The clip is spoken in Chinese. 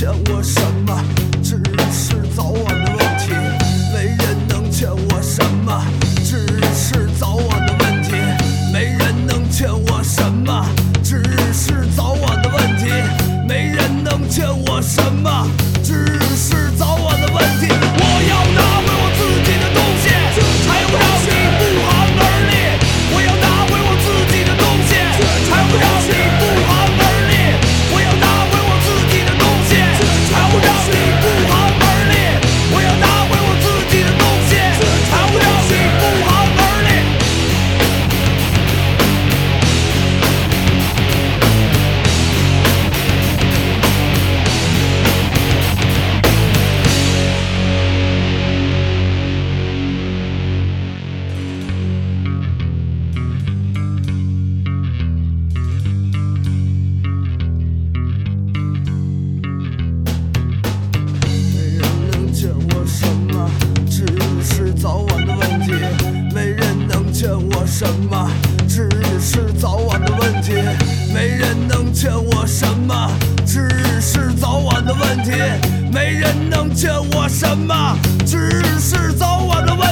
欠我什么，只是早晚的问题。没人能欠我什么，只是早晚的问题。没人能欠我什么，只是早晚的问题。没人能欠我什么，只是早晚的问题。我要拿回我自己的东西，才能让你不寒而栗。我要拿回我自己的东西，才能让你不寒而栗。我要拿回我自己的东西，才能让你不寒而栗。我要拿回我自己的东西，才能让你不寒而栗。早晚的问题，没人能欠我什么，只是早晚的问题。没人能欠我什么，只是早晚的问题。没人能欠我什么，只是早晚的问题。